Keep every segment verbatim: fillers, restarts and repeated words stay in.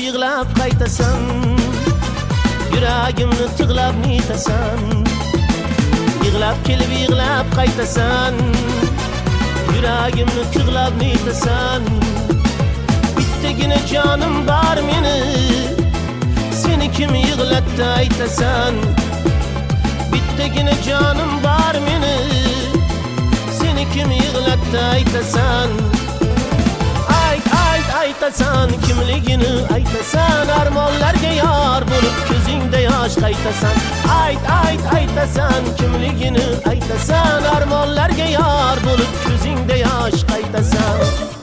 yig'lab qaytasan, yuragimni tig'lab netasan. Yig'lab kelib yig'lab qaytasan, yuragimni tig'lab netasan. Bittagina jonim bor meni, seni kim yig'latdi aytasan. Bittagina jonim bor meni, seni kim yig'latdi aytasan. Ayt ayt aytasan, kimligini aytasan. Armonlarga yor bo'lib ko'zingda yosh qaytasan. Ayt ayt aytasan, kimligini aytasan. Armonlarga yor bo'lib ko'zingda yosh qaytasan.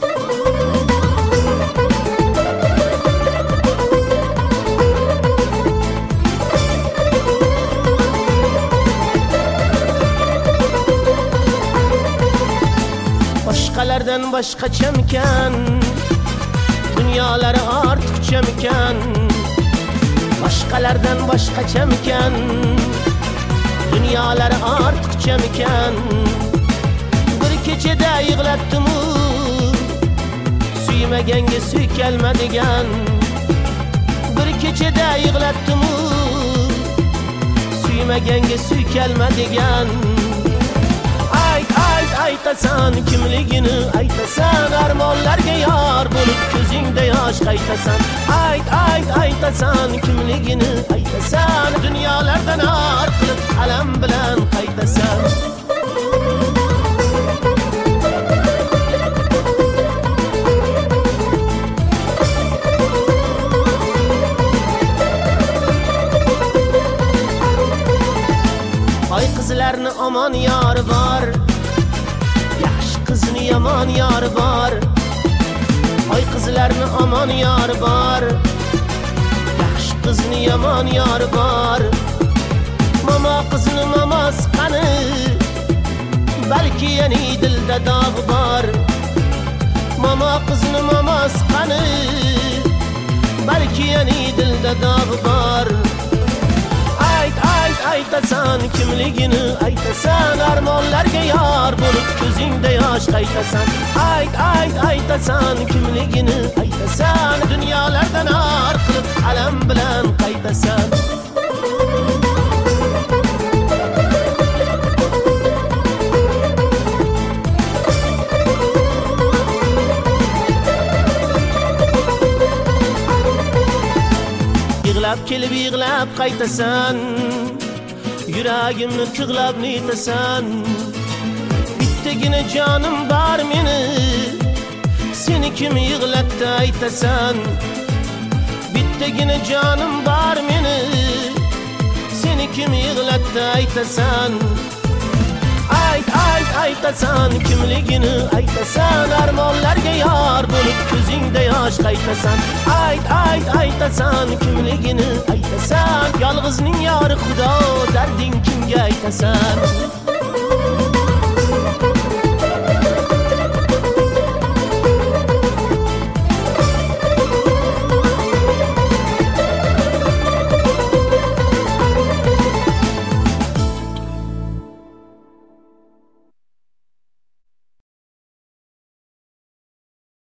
Boshqalardan boshqachamikan, dunyolari ortiqchamikan. Boshqalardan boshqachamikan, dunyolari ortiqchamikan. Bir kechada yig'latdim-u, suymaganga suykalmadigan. Bir kechada yig'latdim-u, suymaganga suykalmadigan. Ayt ayt aytasan, kimligini aytasan. Armonlarga yor bo'lib ko'zingda yosh qaytasan. Ayt ayt aytasan, kimligini aytasan. Dunyolardan or qilib alam bilan qaytasan. Oy qizlarni omon yor bor, yaxshi qizni yomon yor bor. Oy qizlarni omon yor bor, yaxshi qizni yomon yor bor. Mama qizni mamas qani, balki yani dilda dog' bor. Mama qizni mamas qani, balki yani dilda dog' bor. Ayt ayt aytasan, kimligini aytasan. Armonlarga yor bo'lib ko'zingda yosh qaytasan. Ayt ayt aytasan, kimligini aytasan. Dunyolardan or qilib alam bilan qaytasan. Yig'lab kelib yig'lab qaytasan, yuragimni tig'lab netasan. Bittagina jonim bor meni, seni kim yig'latdi aytasan. Bittagina jonim bor meni, seni kim yig'latdi aytasan. Ayt ayt aytasan, kimligini aytasan. Armonlarga yor bo'lib ko'zingda yosh qaytasan. Ayt ayt aytasan, kimligini aytasan. Yolg'izning yori Xudo, darding kimga aytasan.